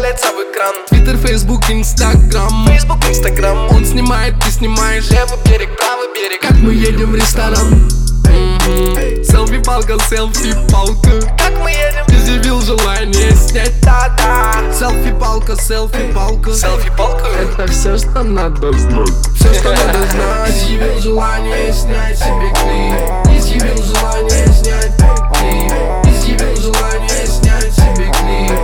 целится в экран. Твиттер, Фейсбук, Инстаграм. Он снимает, ты снимаешь. Левый берег, правый берег. Как мы едем в ресторан. Селфи-палка, селфи-палка. Как мы едем? Изъявил желание снять. Да-да. Селфи-палка, селфи-палка. Селфи-палку. Это все, что надо знать. Все, что надо знать. Изъявил желание снять себе клип. Изъявил желание снять клип. Изъявил желание снять себе клип.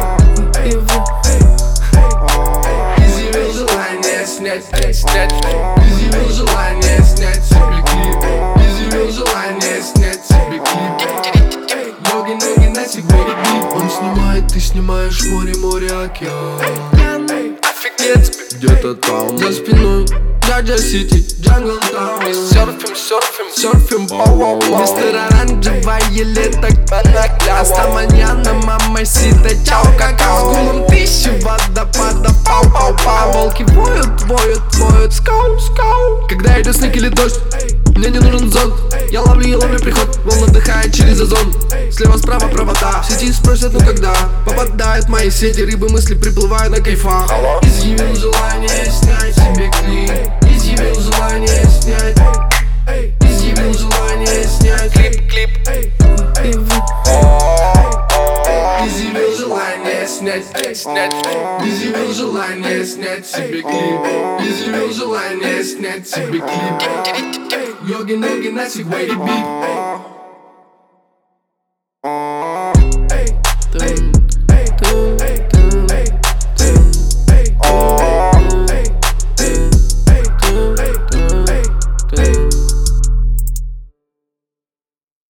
Изъявил желание снять клип. Изъявил желание снять себе клип. Изъявил желание снять себе клип. Ноги на сигвей. Он снимает, ты снимаешь море, океан. Офигеть. Где-то там за спиной Джаджа Сити, Джангл Таун. Серфим, мистер оранжевое лето. Аста маньяна, мамасита, чао, какао. С гулом тысячи водопадов, пау-пау-пау. Волки воют, скау. Когда идет снег или дождь, мне не нужен зонт. Я ловлю приход, волна отдыхает через озон. Слева, справа провода, в сети спросят, ну когда попадают в мои сети, рыбы мысли приплывают на кайфах. Изъявил желание снять себе клип. Изъявил желание снять. Изъявил желание снять Клип. Изъявил желание снять. Изъявил желание снять себе клип. Изъявил желание снять себе клип. Ноги на сигвей бит.